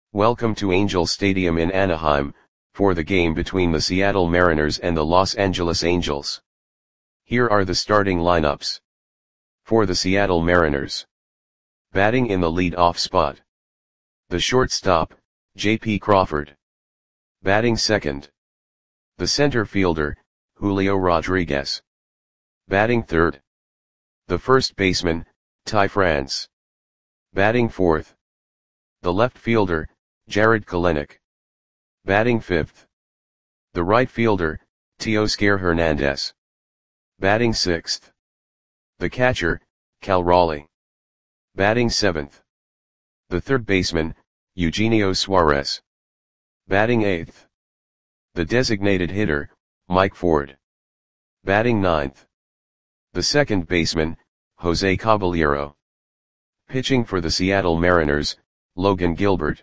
Welcome to Angel Stadium in Anaheim, for the game between the Seattle Mariners and the Los Angeles Angels. Here are the starting lineups. For the Seattle Mariners. Batting in the lead-off spot. The shortstop, J.P. Crawford. Batting second. The center fielder, Julio Rodriguez. Batting third. The first baseman, Ty France. Batting fourth. The left fielder, Jarred Kelenic. Batting fifth. The right fielder, Teoscar Hernandez. Batting sixth. The catcher, Cal Raleigh. Batting seventh. The third baseman, Eugenio Suarez. Batting eighth. The designated hitter, Mike Ford. Batting ninth. The second baseman, Jose Caballero. Pitching for the Seattle Mariners, Logan Gilbert.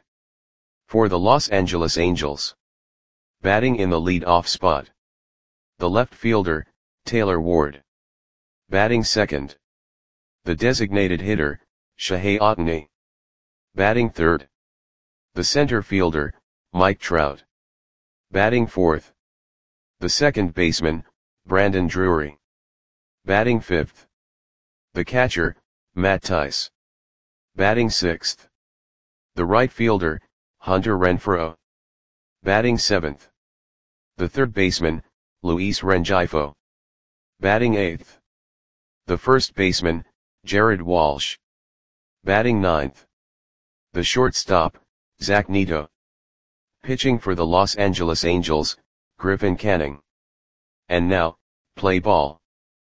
For the Los Angeles Angels. Batting in the lead-off spot. The left fielder, Taylor Ward. Batting second. The designated hitter, Shohei Ohtani. Batting third. The center fielder, Mike Trout. Batting fourth. The second baseman, Brandon Drury. Batting fifth. The catcher, Matt Thaiss. Batting sixth. The right fielder, Hunter Renfroe. Batting seventh. The third baseman, Luis Rengifo. Batting eighth. The first baseman, Jared Walsh. Batting ninth. The shortstop, Zach Neto. Pitching for the Los Angeles Angels, Griffin Canning. And now, play ball.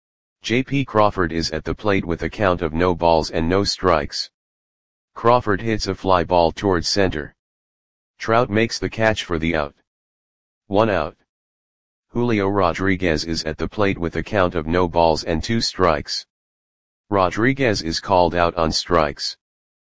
J.P. Crawford is at the plate with a count of no balls and no strikes. Crawford hits a fly ball towards center. Trout makes the catch for the out. 1 out. Julio Rodriguez is at the plate with a count of no balls and 2 strikes. Rodriguez is called out on strikes.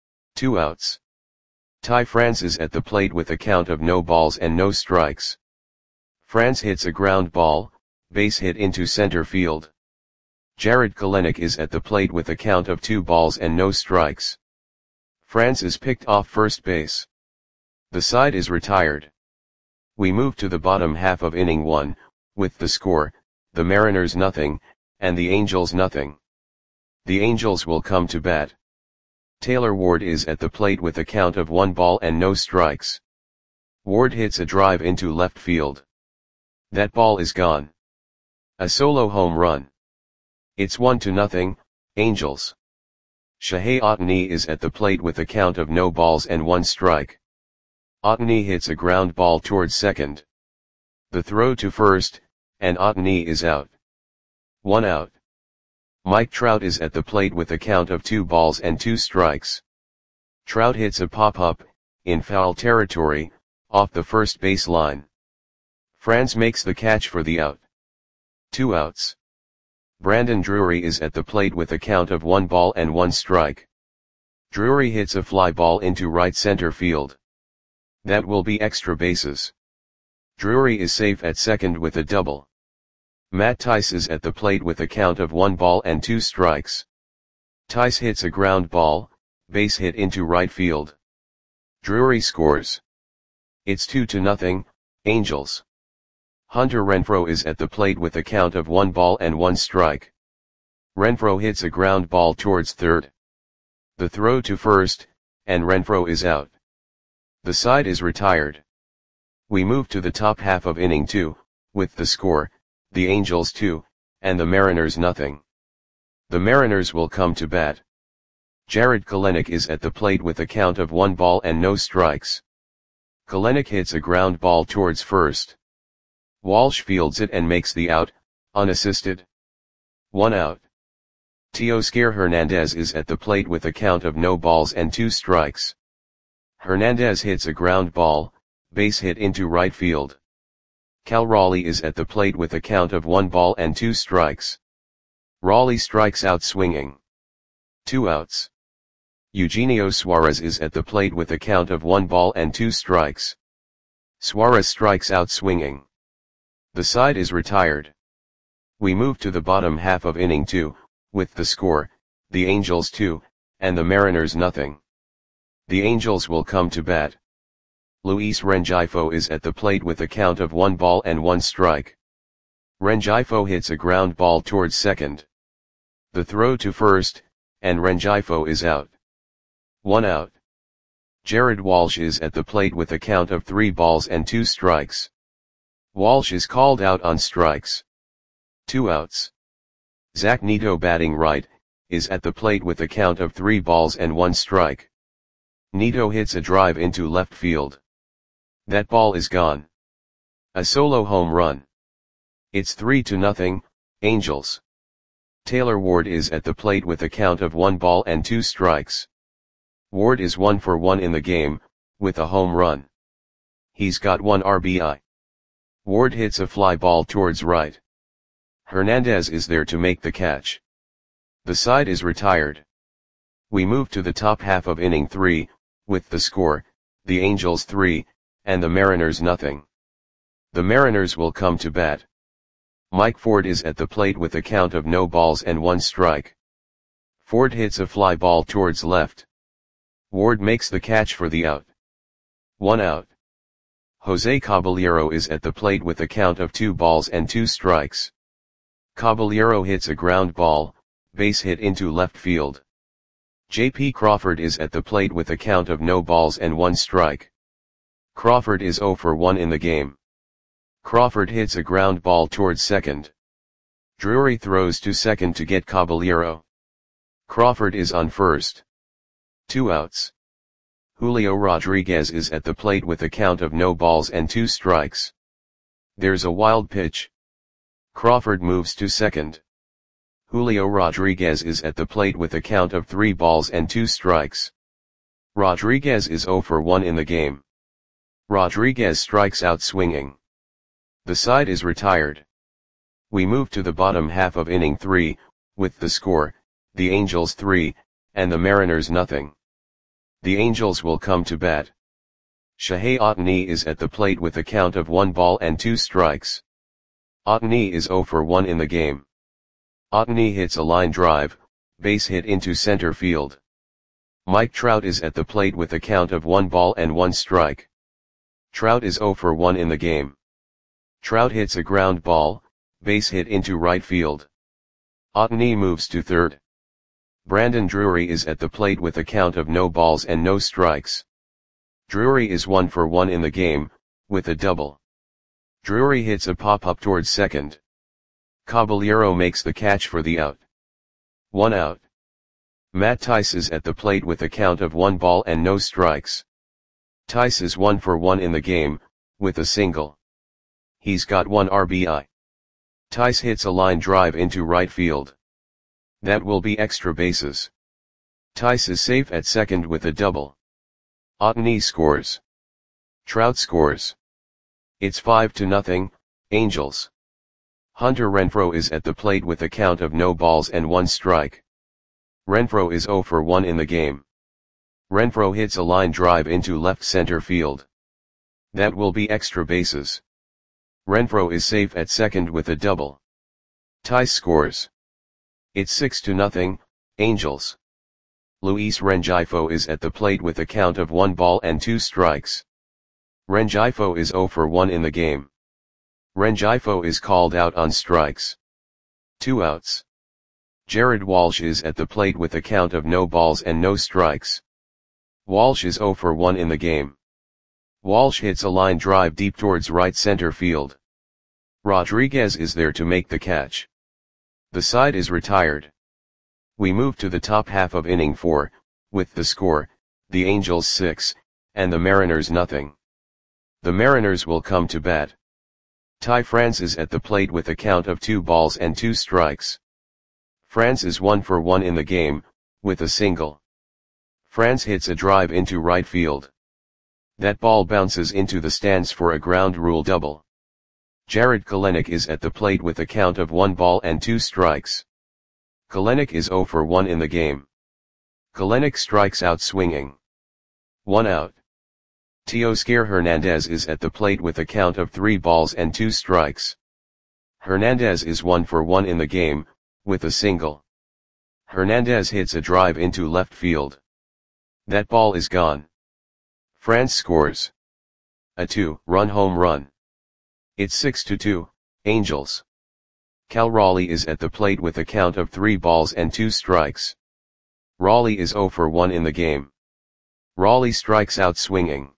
2 outs. Ty France is at the plate with a count of no balls and no strikes. France hits a ground ball, base hit into center field. Jarred Kelenic is at the plate with a count of 2 balls and no strikes. France is picked off first base. The side is retired. We move to the bottom half of inning 1, with the score, the Mariners nothing, and the Angels nothing. The Angels will come to bat. Taylor Ward is at the plate with a count of 1 ball and no strikes. Ward hits a drive into left field. That ball is gone. A solo home run. It's 1-0, Angels. Shohei Ohtani is at the plate with a count of no balls and 1 strike. Ohtani hits a ground ball towards second. The throw to first, and Ohtani is out. 1 out. Mike Trout is at the plate with a count of 2 balls and 2 strikes. Trout hits a pop-up, in foul territory, off the first base line. France makes the catch for the out. 2 outs. Brandon Drury is at the plate with a count of 1 ball and 1 strike. Drury hits a fly ball into right center field. That will be extra bases. Drury is safe at second with a double. Matt Thaiss is at the plate with a count of 1 ball and 2 strikes. Thaiss hits a ground ball, base hit into right field. Drury scores. It's 2-0, Angels. Hunter Renfroe is at the plate with a count of 1 ball and 1 strike. Renfroe hits a ground ball towards third. The throw to first, and Renfroe is out. The side is retired. We move to the top half of inning 2, with the score, the Angels 2, and the Mariners nothing. The Mariners will come to bat. Jarred Kelenic is at the plate with a count of 1 ball and no strikes. Kelenic hits a ground ball towards first. Walsh fields it and makes the out, unassisted. 1 out. Teoscar Hernandez is at the plate with a count of no balls and 2 strikes. Hernandez hits a ground ball, base hit into right field. Cal Raleigh is at the plate with a count of 1 ball and 2 strikes. Raleigh strikes out swinging. 2 outs. Eugenio Suarez is at the plate with a count of 1 ball and 2 strikes. Suarez strikes out swinging. The side is retired. We move to the bottom half of inning 2, with the score, the Angels 2, and the Mariners nothing. The Angels will come to bat. Luis Rengifo is at the plate with a count of 1 ball and 1 strike. Rengifo hits a ground ball towards second. The throw to first, and Rengifo is out. 1 out. Jared Walsh is at the plate with a count of 3 balls and 2 strikes. Walsh is called out on strikes. 2 outs. Zach Neto, batting right, is at the plate with a count of 3 balls and 1 strike. Neto hits a drive into left field. That ball is gone. A solo home run. It's 3-0, Angels. Taylor Ward is at the plate with a count of 1 ball and 2 strikes. Ward is 1 for 1 in the game, with a home run. He's got 1 RBI. Ward hits a fly ball towards right. Hernandez is there to make the catch. The side is retired. We move to the top half of inning 3, with the score, the Angels 3, and the Mariners nothing. The Mariners will come to bat. Mike Ford is at the plate with a count of no balls and 1 strike. Ford hits a fly ball towards left. Ward makes the catch for the out. 1 out. Jose Caballero is at the plate with a count of 2 balls and 2 strikes. Caballero hits a ground ball, base hit into left field. J.P. Crawford is at the plate with a count of no balls and 1 strike. Crawford is 0 for 1 in the game. Crawford hits a ground ball towards second. Drury throws to second to get Caballero. Crawford is on first. 2 outs. Julio Rodriguez is at the plate with a count of no balls and 2 strikes. There's a wild pitch. Crawford moves to second. Julio Rodriguez is at the plate with a count of 3 balls and 2 strikes. Rodriguez is 0 for 1 in the game. Rodriguez strikes out swinging. The side is retired. We move to the bottom half of inning 3, with the score, the Angels 3, and the Mariners nothing. The Angels will come to bat. Shohei Ohtani is at the plate with a count of 1 ball and 2 strikes. Ohtani is 0 for 1 in the game. Ohtani hits a line drive, base hit into center field. Mike Trout is at the plate with a count of 1 ball and 1 strike. Trout is 0 for 1 in the game. Trout hits a ground ball, base hit into right field. Ohtani moves to third. Brandon Drury is at the plate with a count of no balls and no strikes. Drury is 1 for 1 in the game, with a double. Drury hits a pop-up towards second. Caballero makes the catch for the out. 1 out. Matt Thaiss is at the plate with a count of 1 ball and no strikes. Thaiss is 1 for 1 in the game, with a single. He's got 1 RBI. Thaiss hits a line drive into right field. That will be extra bases. Thaiss is safe at second with a double. Ohtani scores. Trout scores. It's 5-0, Angels. Hunter Renfroe is at the plate with a count of no balls and 1 strike. Renfroe is 0 for 1 in the game. Renfroe hits a line drive into left center field. That will be extra bases. Renfroe is safe at second with a double. Thaiss scores. It's 6-0, Angels. Luis Rengifo is at the plate with a count of 1 ball and 2 strikes. Rengifo is 0 for 1 in the game. Rengifo is called out on strikes. 2 outs. Jared Walsh is at the plate with a count of no balls and no strikes. Walsh is 0 for 1 in the game. Walsh hits a line drive deep towards right center field. Rodriguez is there to make the catch. The side is retired. We move to the top half of inning 4, with the score, the Angels 6, and the Mariners nothing. The Mariners will come to bat. Ty France is at the plate with a count of 2 balls and 2 strikes. France is 1 for 1 in the game, with a single. France hits a drive into right field. That ball bounces into the stands for a ground rule double. Jared Kelenic is at the plate with a count of 1 ball and 2 strikes. Kelenic is 0 for 1 in the game. Kelenic strikes out swinging. 1 out. Teoscar Hernandez is at the plate with a count of 3 balls and 2 strikes. Hernandez is 1 for 1 in the game, with a single. Hernandez hits a drive into left field. That ball is gone. France scores. a 2-run home run. It's 6-2, Angels. Cal Raleigh is at the plate with a count of 3 balls and 2 strikes. Raleigh is 0 for 1 in the game. Raleigh strikes out swinging.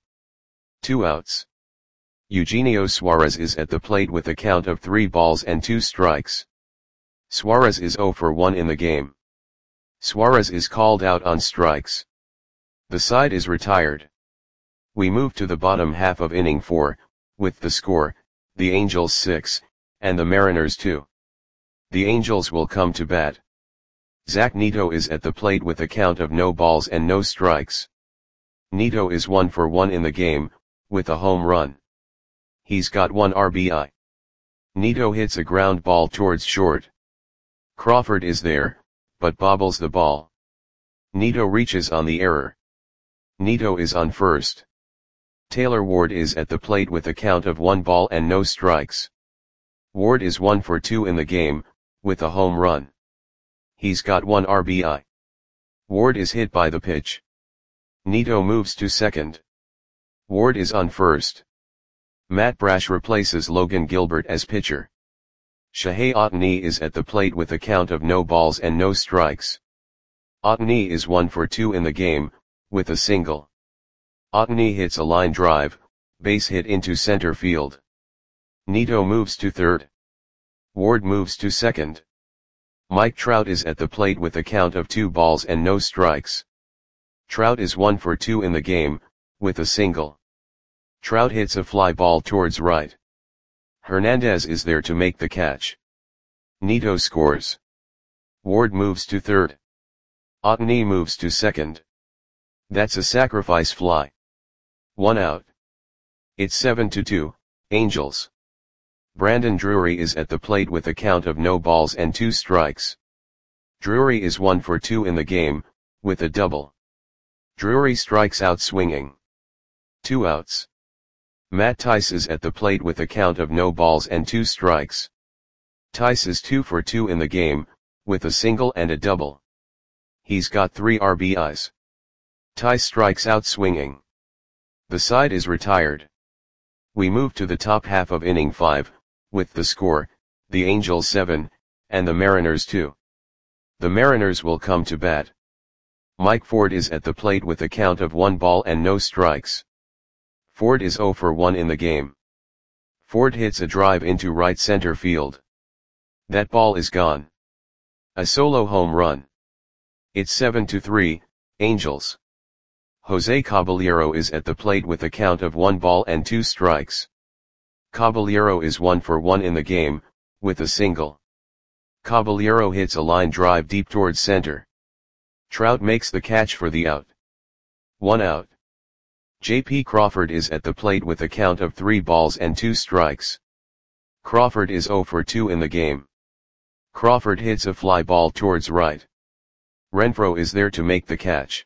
2 outs. Eugenio Suarez is at the plate with a count of 3 balls and 2 strikes. Suarez is 0 for 1 in the game. Suarez is called out on strikes. The side is retired. We move to the bottom half of inning 4, with the score, the Angels 6, and the Mariners 2. The Angels will come to bat. Zach Neto is at the plate with a count of no balls and no strikes. Neto is 1 for 1 in the game, with a home run. He's got 1 RBI. Neto hits a ground ball towards short. Crawford is there, but bobbles the ball. Neto reaches on the error. Neto is on first. Taylor Ward is at the plate with a count of 1 ball and no strikes. Ward is 1 for 2 in the game, with a home run. He's got 1 RBI. Ward is hit by the pitch. Neto moves to second. Ward is on first. Matt Brash replaces Logan Gilbert as pitcher. Shohei Ohtani is at the plate with a count of no balls and no strikes. Ohtani is 1 for 2 in the game, with a single. Ohtani hits a line drive, base hit into center field. Neto moves to third. Ward moves to second. Mike Trout is at the plate with a count of 2 balls and no strikes. Trout is 1 for 2 in the game, with a single. Trout hits a fly ball towards right. Hernandez is there to make the catch. Neto scores. Ward moves to third. Ohtani moves to second. That's a sacrifice fly. 1 out. It's 7-2, Angels. Brandon Drury is at the plate with a count of no balls and 2 strikes. Drury is 1 for 2 in the game, with a double. Drury strikes out swinging. 2 outs. Matt Tice is at the plate with a count of no balls and 2 strikes. Tice is 2 for 2 in the game, with a single and a double. He's got 3 RBIs. Tice strikes out swinging. The side is retired. We move to the top half of inning 5, with the score, the Angels 7, and the Mariners 2. The Mariners will come to bat. Mike Ford is at the plate with a count of 1 ball and no strikes. Ford is 0 for 1 in the game. Ford hits a drive into right center field. That ball is gone. A solo home run. It's 7-3, Angels. Jose Caballero is at the plate with a count of 1 ball and 2 strikes. Caballero is 1 for 1 in the game, with a single. Caballero hits a line drive deep towards center. Trout makes the catch for the out. 1 out. J.P. Crawford is at the plate with a count of 3 balls and 2 strikes. Crawford is 0 for 2 in the game. Crawford hits a fly ball towards right. Renfroe is there to make the catch.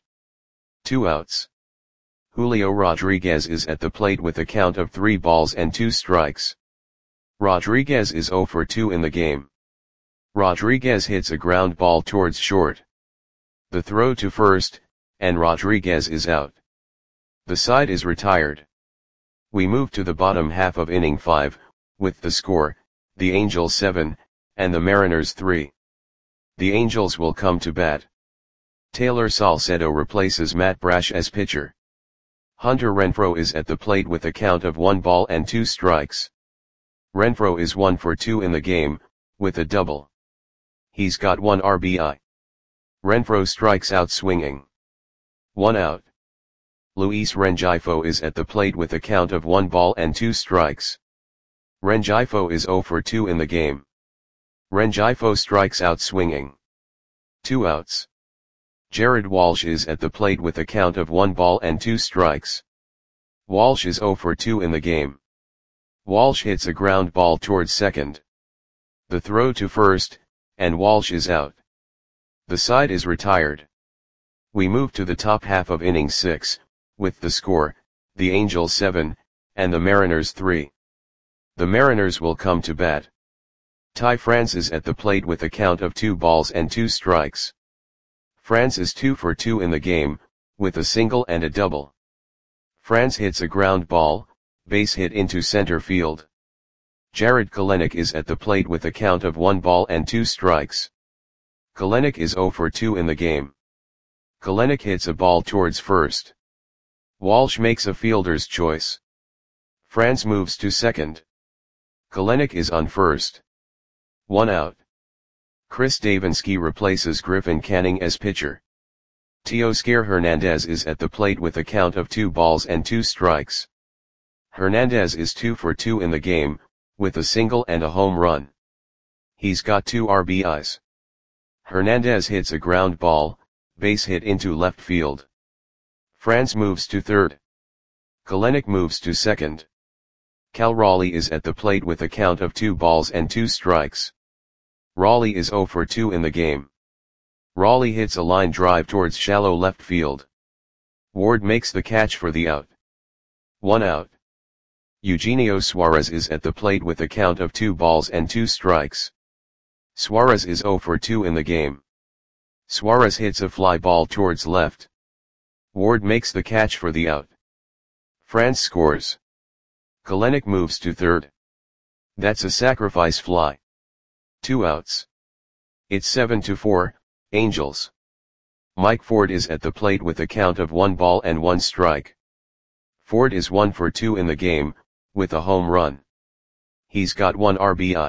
2 outs. Julio Rodriguez is at the plate with a count of 3 balls and 2 strikes. Rodriguez is 0 for 2 in the game. Rodriguez hits a ground ball towards short. The throw to first, and Rodriguez is out. The side is retired. We move to the bottom half of inning 5, with the score, the Angels 7, and the Mariners 3. The Angels will come to bat. Taylor Salcedo replaces Matt Brash as pitcher. Hunter Renfroe is at the plate with a count of 1 ball and 2 strikes. Renfroe is 1 for 2 in the game, with a double. He's got 1 RBI. Renfroe strikes out swinging. 1 out. Luis Rengifo is at the plate with a count of 1 ball and 2 strikes. Rengifo is 0 for 2 in the game. Rengifo strikes out swinging. 2 outs. Jared Walsh is at the plate with a count of 1 ball and 2 strikes. Walsh is 0 for 2 in the game. Walsh hits a ground ball towards second. The throw to first, and Walsh is out. The side is retired. We move to the top half of inning 6, with the score, the Angels 7, and the Mariners 3. The Mariners will come to bat. Ty France is at the plate with a count of 2 balls and 2 strikes. France is 2 for 2 in the game, with a single and a double. France hits a ground ball, base hit into center field. Jarred Kelenic is at the plate with a count of 1 ball and 2 strikes. Kelenic is 0 for 2 in the game. Kelenic hits a ball towards first. Walsh makes a fielder's choice. France moves to second. Kelenic is on first. 1 out. Chris Davinsky replaces Griffin Canning as pitcher. Teoscar Hernandez is at the plate with a count of 2 balls and 2 strikes. Hernandez is 2 for 2 in the game, with a single and a home run. He's got 2 RBIs. Hernandez hits a ground ball, base hit into left field. France moves to third. Kelenic moves to second. Cal Raleigh is at the plate with a count of 2 balls and 2 strikes. Raleigh is 0 for 2 in the game. Raleigh hits a line drive towards shallow left field. Ward makes the catch for the out. 1 out. Eugenio Suarez is at the plate with a count of 2 balls and 2 strikes. Suarez is 0 for 2 in the game. Suarez hits a fly ball towards left. Ward makes the catch for the out. France scores. Kelenic moves to third. That's a sacrifice fly. 2 outs. It's 7-4, Angels. Mike Ford is at the plate with a count of 1 ball and 1 strike. Ford is 1 for 2 in the game, with a home run. He's got 1 RBI.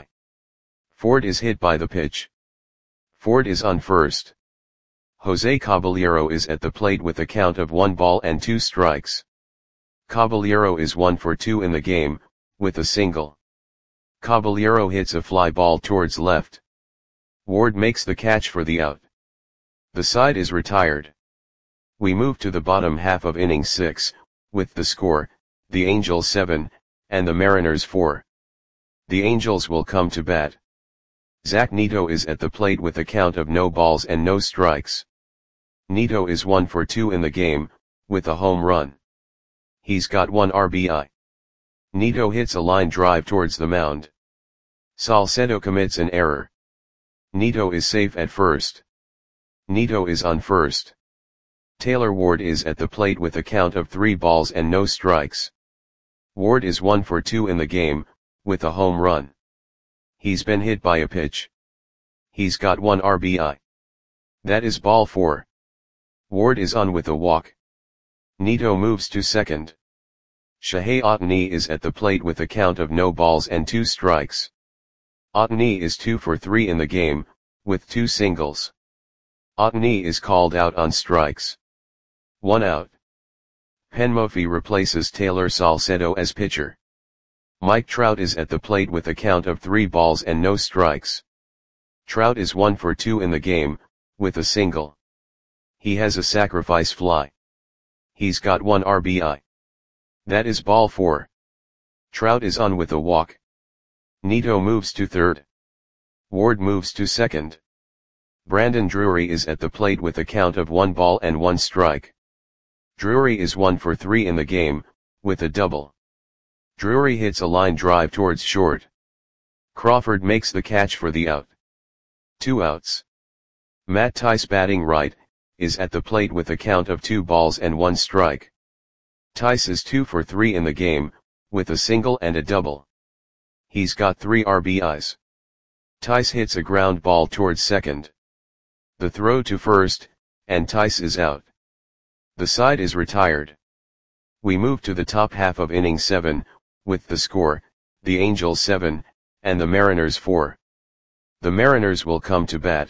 Ford is hit by the pitch. Ford is on first. Jose Caballero is at the plate with a count of 1 ball and 2 strikes. Caballero is 1 for 2 in the game, with a single. Caballero hits a fly ball towards left. Ward makes the catch for the out. The side is retired. We move to the bottom half of inning 6, with the score, the Angels 7, and the Mariners 4. The Angels will come to bat. Zach Neto is at the plate with a count of no balls and no strikes. Neto is 1 for 2 in the game, with a home run. He's got 1 RBI. Neto hits a line drive towards the mound. Salcedo commits an error. Neto is safe at first. Neto is on first. Taylor Ward is at the plate with a count of 3 balls and no strikes. Ward is 1 for 2 in the game, with a home run. He's been hit by a pitch. He's got 1 RBI. That is ball 4. Ward is on with a walk. Neto moves to second. Shohei Ohtani is at the plate with a count of no balls and 2 strikes. Ohtani is 2 for 3 in the game, with 2 singles. Ohtani is called out on strikes. 1 out. Penn Murphy replaces Taylor Salcedo as pitcher. Mike Trout is at the plate with a count of 3 balls and no strikes. Trout is 1 for 2 in the game, with a single. He has a sacrifice fly. He's got 1 RBI. That is ball 4. Trout is on with a walk. Neto moves to third. Ward moves to second. Brandon Drury is at the plate with a count of 1 ball and 1 strike. Drury is 1 for 3 in the game, with a double. Drury hits a line drive towards short. Crawford makes the catch for the out. 2 outs. Matt Thaiss, batting right, is at the plate with a count of 2 balls and 1 strike. Thaiss is 2 for 3 in the game, with a single and a double. He's got 3 RBIs. Thaiss hits a ground ball towards second. The throw to first, and Thaiss is out. The side is retired. We move to the top half of inning 7, with the score, the Angels 7, and the Mariners 4. The Mariners will come to bat.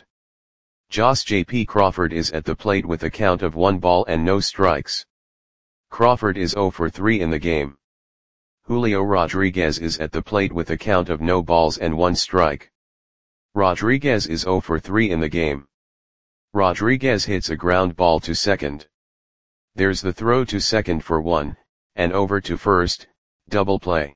Josh J.P. Crawford is at the plate with a count of 1 ball and no strikes. Crawford is 0 for 3 in the game. Julio Rodriguez is at the plate with a count of no balls and 1 strike. Rodriguez is 0 for 3 in the game. Rodriguez hits a ground ball to second. There's the throw to second for 1, and over to first, double play.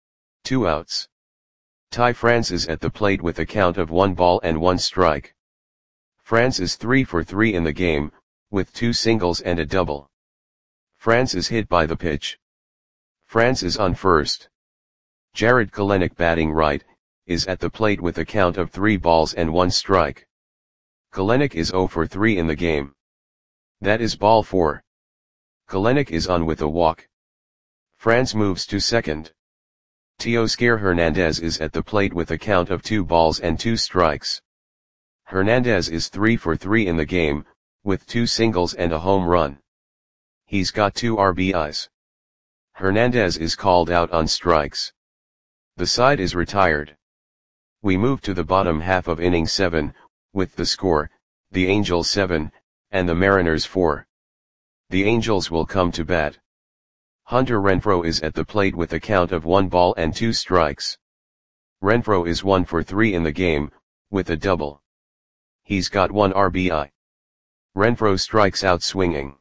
2 outs. Ty France is at the plate with a count of 1 ball and 1 strike. France is 3 for 3 in the game, with 2 singles and a double. France is hit by the pitch. France is on first. Jarred Kelenic, batting right, is at the plate with a count of 3 balls and 1 strike. Kelenic is 0 for 3 in the game. That is ball 4. Kelenic is on with a walk. Franz moves to second. Teoscar Hernandez is at the plate with a count of 2 balls and 2 strikes. Hernandez is 3 for 3 in the game, with 2 singles and a home run. He's got 2 RBIs. Hernandez is called out on strikes. The side is retired. We move to the bottom half of inning 7, with the score, the Angels 7, and the Mariners 4. The Angels will come to bat. Hunter Renfroe is at the plate with a count of 1 ball and 2 strikes. Renfroe is 1 for 3 in the game, with a double. He's got 1 RBI. Renfroe strikes out swinging.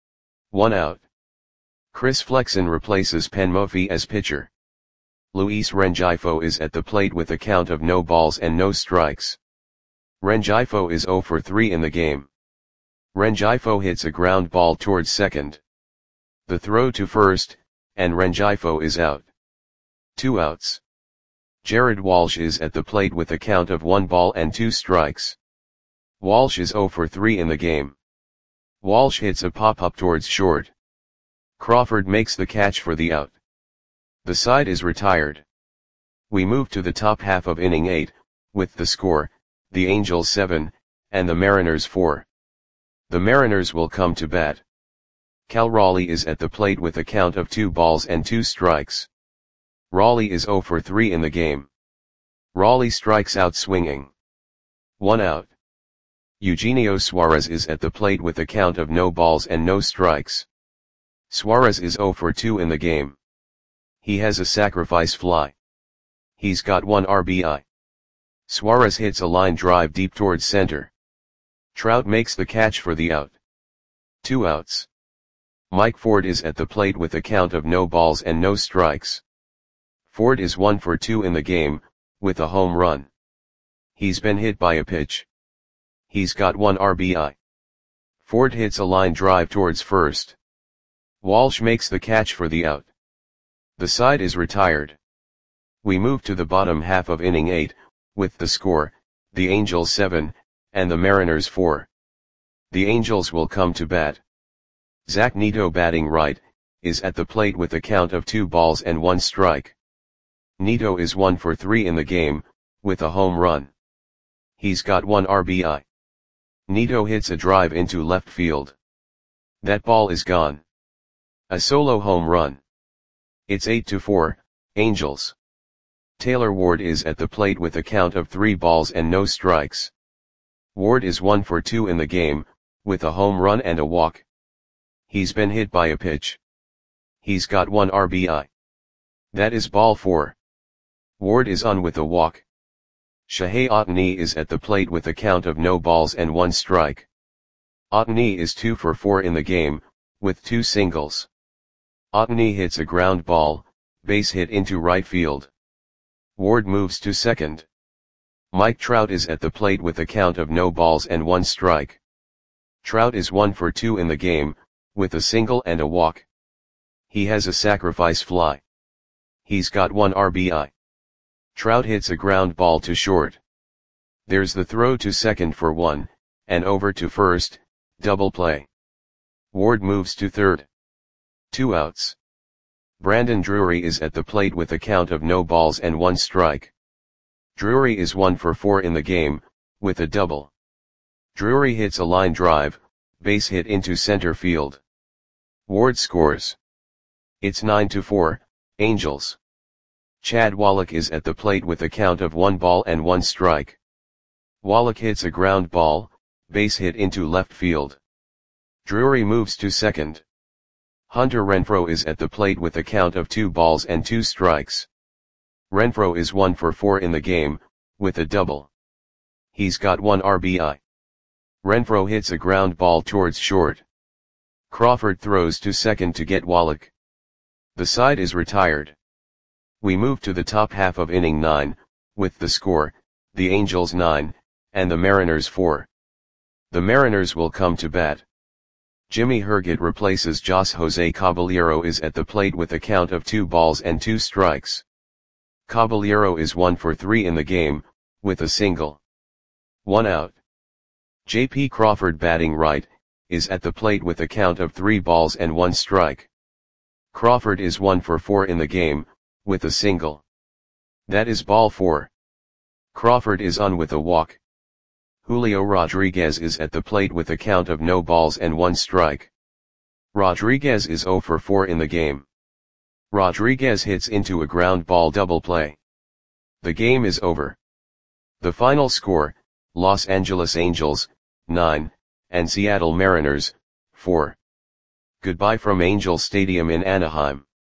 1 out. Chris Flexen replaces Penn Murphy as pitcher. Luis Rengifo is at the plate with a count of no balls and no strikes. Rengifo is 0 for 3 in the game. Rengifo hits a ground ball towards second. The throw to first, and Rengifo is out. 2 outs. Jared Walsh is at the plate with a count of 1 ball and 2 strikes. Walsh is 0 for 3 in the game. Walsh hits a pop-up towards short. Crawford makes the catch for the out. The side is retired. We move to the top half of inning 8, with the score, the Angels 7, and the Mariners 4. The Mariners will come to bat. Cal Raleigh is at the plate with a count of 2 balls and 2 strikes. Raleigh is 0 for 3 in the game. Raleigh strikes out swinging. 1 out. Eugenio Suarez is at the plate with a count of no balls and no strikes. Suarez is 0 for 2 in the game. He has a sacrifice fly. He's got 1 RBI. Suarez hits a line drive deep towards center. Trout makes the catch for the out. 2 outs. Mike Ford is at the plate with a count of no balls and no strikes. Ford is 1 for 2 in the game, with a home run. He's been hit by a pitch. He's got 1 RBI. Ford hits a line drive towards first. Walsh makes the catch for the out. The side is retired. We move to the bottom half of inning 8, with the score, the Angels 7, and the Mariners 4. The Angels will come to bat. Zach Neto, batting right, is at the plate with a count of 2 balls and 1 strike. Neto is 1 for 3 in the game, with a home run. He's got 1 RBI. Neto hits a drive into left field. That ball is gone. A solo home run. It's 8-4, Angels. Taylor Ward is at the plate with a count of 3 balls and no strikes. Ward is 1 for 2 in the game, with a home run and a walk. He's been hit by a pitch. He's got 1 RBI. That is ball 4. Ward is on with a walk. Shohei Ohtani is at the plate with a count of no balls and 1 strike. Ohtani is 2 for 4 in the game, with 2 singles. Ohtani hits a ground ball, base hit into right field. Ward moves to second. Mike Trout is at the plate with a count of no balls and 1 strike. Trout is 1 for 2 in the game, with a single and a walk. He has a sacrifice fly. He's got 1 RBI. Trout hits a ground ball to short. There's the throw to second for 1, and over to first, double play. Ward moves to third. 2 outs. Brandon Drury is at the plate with a count of no balls and 1 strike. Drury is 1 for 4 in the game, with a double. Drury hits a line drive, base hit into center field. Ward scores. It's 9-4, Angels. Chad Wallach is at the plate with a count of 1 ball and 1 strike. Wallach hits a ground ball, base hit into left field. Drury moves to second. Hunter Renfroe is at the plate with a count of 2 balls and 2 strikes. Renfroe is 1 for 4 in the game, with a double. He's got 1 RBI. Renfroe hits a ground ball towards short. Crawford throws to second to get Wallach. The side is retired. We move to the top half of inning 9, with the score, the Angels 9, and the Mariners 4. The Mariners will come to bat. Jimmy Herget replaces Jos Jose Caballero is at the plate with a count of 2 balls and 2 strikes. Caballero is 1 for 3 in the game, with a single. 1 out. J.P. Crawford, batting right, is at the plate with a count of 3 balls and 1 strike. Crawford is 1 for 4 in the game, with a single. That is ball 4. Crawford is on with a walk. Julio Rodriguez is at the plate with a count of no balls and 1 strike. Rodriguez is 0 for 4 in the game. Rodriguez hits into a ground ball double play. The game is over. The final score, Los Angeles Angels, 9, and Seattle Mariners, 4. Goodbye from Angel Stadium in Anaheim.